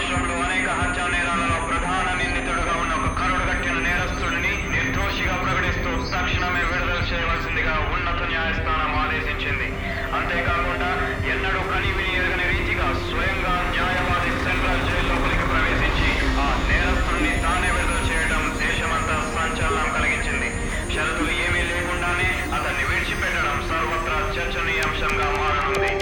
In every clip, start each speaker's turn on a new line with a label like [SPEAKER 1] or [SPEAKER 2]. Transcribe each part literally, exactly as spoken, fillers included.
[SPEAKER 1] రాష్ట్రంలో అనేక హత్యా నేరాలలో ప్రధాన నిందితుడుగా ఉన్న ఒక కరుడుగట్టిన నేరస్తుడిని నిర్దోషిగా ప్రకటిస్తూ తక్షణమే విడుదల చేయవలసిందిగా ఉన్నత న్యాయస్థానం ఆదేశించింది. అంతేకాకుండా ఎన్నడూ కనివిని ఎరగని రీతిగా స్వయంగా న్యాయవాది సెంట్రల్ జైలు లోపలికి ప్రవేశించి ఆ నేరస్తుడిని తానే విడుదల చేయడం దేశమంతా సంచలనం కలిగించింది. షరతులు ఏమీ లేకుండానే అతన్ని విడిచిపెట్టడం సర్వత్రా చర్చనీయాంశంగా మారనుంది.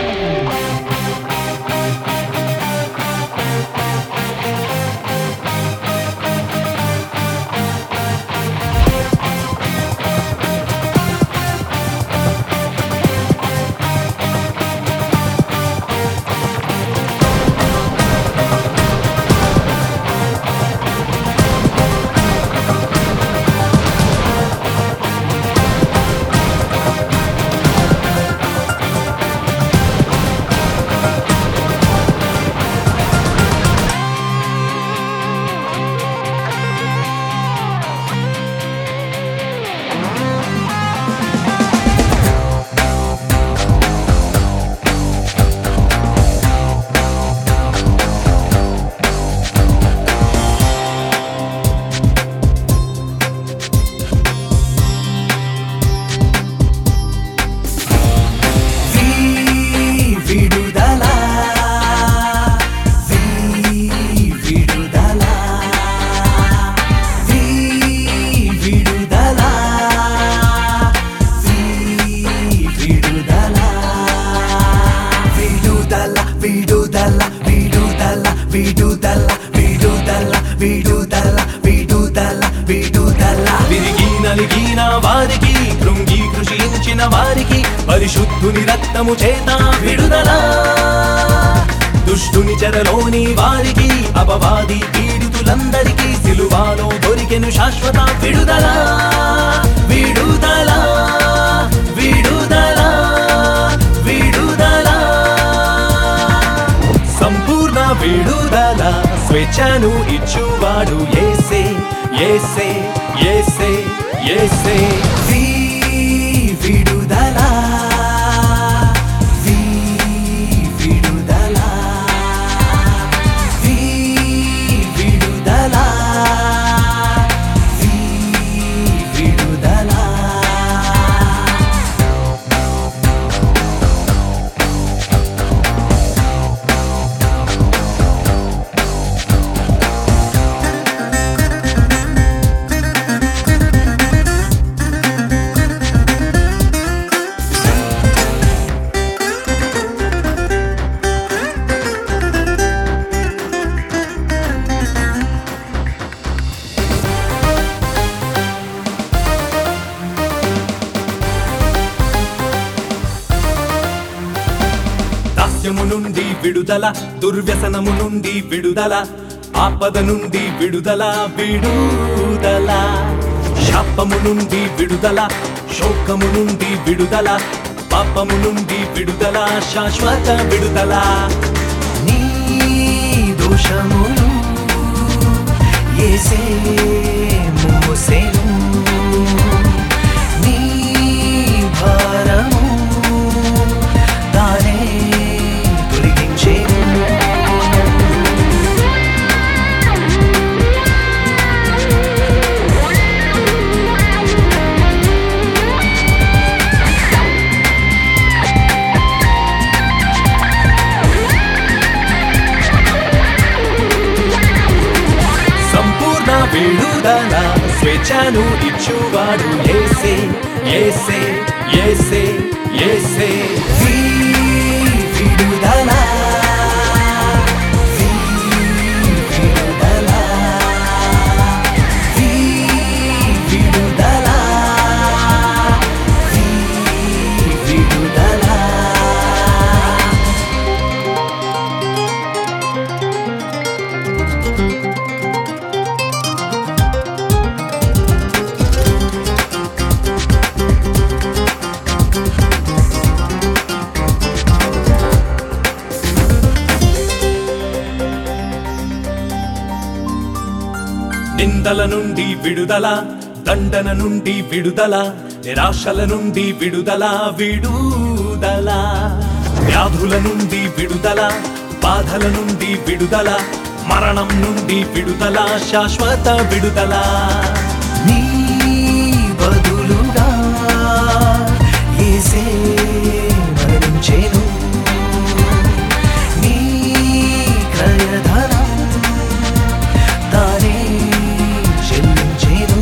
[SPEAKER 1] వారికి కృంగి కృషించిన వారికి పరిశుద్ధుని రక్తము చేత విడుదల. దుష్టుని చెరలోని వారికి అపవాది పీడితులందరికీ సిలువలో దొరికెను శాశ్వత విడుదల. విడుదల విడుదల విడుదల సంపూర్ణ విడుదల. స్వేచ్ఛను ఇచ్చువాడు యేసే యేసే యేసే యేసే. విడుదల విడుదల విడుదల విడుదల. దాస్యము నుండి విడుదల, దుర్వ్యసనము నుండి విడుదల, ఆపద నుండి విడుదల విడుదల. శాపము నుండి విడుదల, శోకము నుండి విడుదల, పాపము నుండి విడుదల, శాశ్వత విడుదల. నీ దోషమును యేసే మోసెను, నీ భారము తానే తొలగించెను. సంపూర్ణ విడుదల, స్వేచ్ఛను ఇచ్చువాడు యేసే యేసే యేసే యేసే. విడుదల విడుదల విడుదల విడుదల. నిందల నుండి విడుదల, దండన నుండి విడుదల, నిరాశల నుండి విడుదల విడుదల. వ్యాధుల నుండి విడుదల,
[SPEAKER 2] బాధల నుండి విడుదల, మరణం నుండి విడుదల, శాశ్వత విడుదల. నీ బదులుగా యేసే మరణించెను, నీ క్రయధనం తానే చెల్లించెను.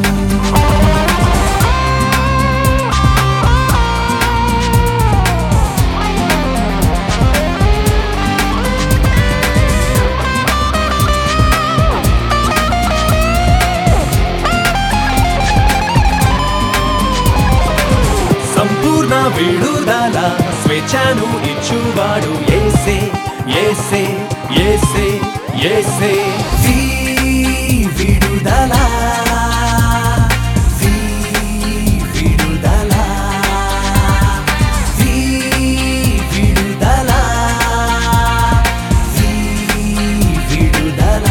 [SPEAKER 2] సంపూర్ణ విడుదల, స్వేచ్ఛను ఇచ్చువాడు యేసే, యేసే, యేసే, యేసే. వీ విడుదల, వీ విడుదల, వీ విడుదల, వీ విడుదల.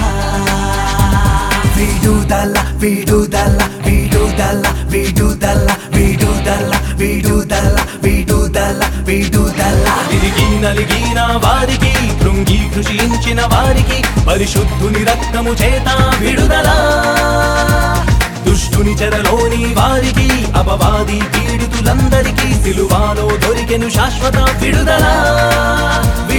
[SPEAKER 2] విడుదల, విడుదల, విడుదల, విడుదల, విడుదల, విడుదల, విడుదల, విడుదల. తిరిగి నలిగిన వారికి, కృంగి కృషించిన వారికి పరిశుద్ధుని రక్తము చేత విడుదల. దుష్టుని చెరలోని వారికి, అపవాది పీడితులందరికీ సిలువలో దొరికెను శాశ్వత విడుదల.